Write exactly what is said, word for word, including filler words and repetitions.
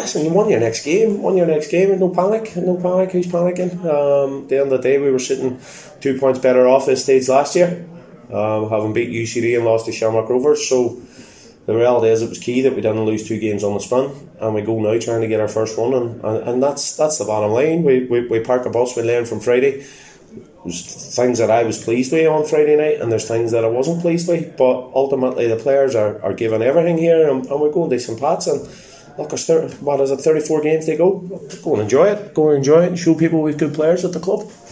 relaxing. You won your next game, won your next game, and no panic, no panic. Who's panicking? Um, at the end of the day, we were sitting two points better off this stage last year, um, having beat U C D and lost to Shamrock Rovers. So the reality is, it was key that we didn't lose two games on the spin, and we go now trying to get our first one, and, and, and that's that's the bottom line. We we, we park a bus, we learned from Friday. There's things that I was pleased with on Friday night, and there's things that I wasn't pleased with, but ultimately the players are, are giving everything here, and, and we're going decent pats. And look, there's thirty, what is it, thirty-four games to go. Go and enjoy it, go and enjoy it, and show people we've good players at the club.